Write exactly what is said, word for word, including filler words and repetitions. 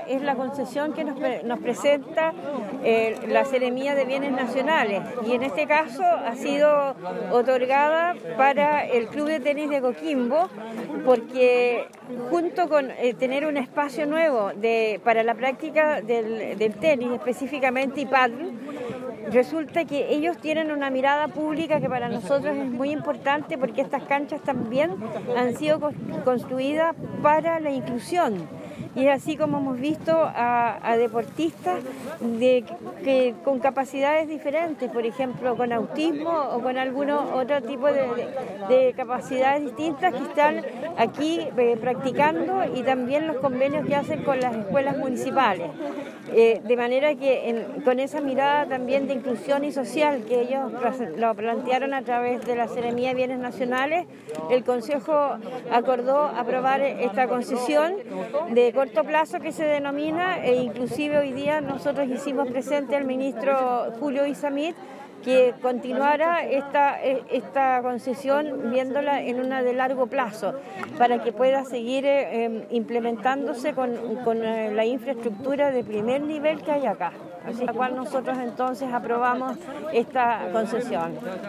es la concesión que nos, nos presenta eh, la Seremía de Bienes Nacionales, y en este caso ha sido otorgada para el Club de Tenis de Coquimbo, porque junto con eh, tener un espacio nuevo de, para la práctica del, del tenis, específicamente y pádel, resulta que ellos tienen una mirada pública que para nosotros es muy importante, porque estas canchas también han sido construidas para la inclusión. Y es así como hemos visto a, a deportistas de, que, con capacidades diferentes, por ejemplo, con autismo o con algún otro tipo de, de, de capacidades distintas, que están aquí eh, practicando, y también los convenios que hacen con las escuelas municipales. Eh, de manera que en, con esa mirada también de inclusión y social que ellos lo plantearon a través de la Seremía de Bienes Nacionales, el Consejo acordó aprobar esta concesión de corto plazo que se denomina, e inclusive hoy día nosotros hicimos presente al ministro Julio Izammit que continuara esta, esta concesión viéndola en una de largo plazo, para que pueda seguir eh, implementándose con, con eh, la infraestructura de primer nivel que hay acá. Así que nosotros entonces aprobamos esta concesión.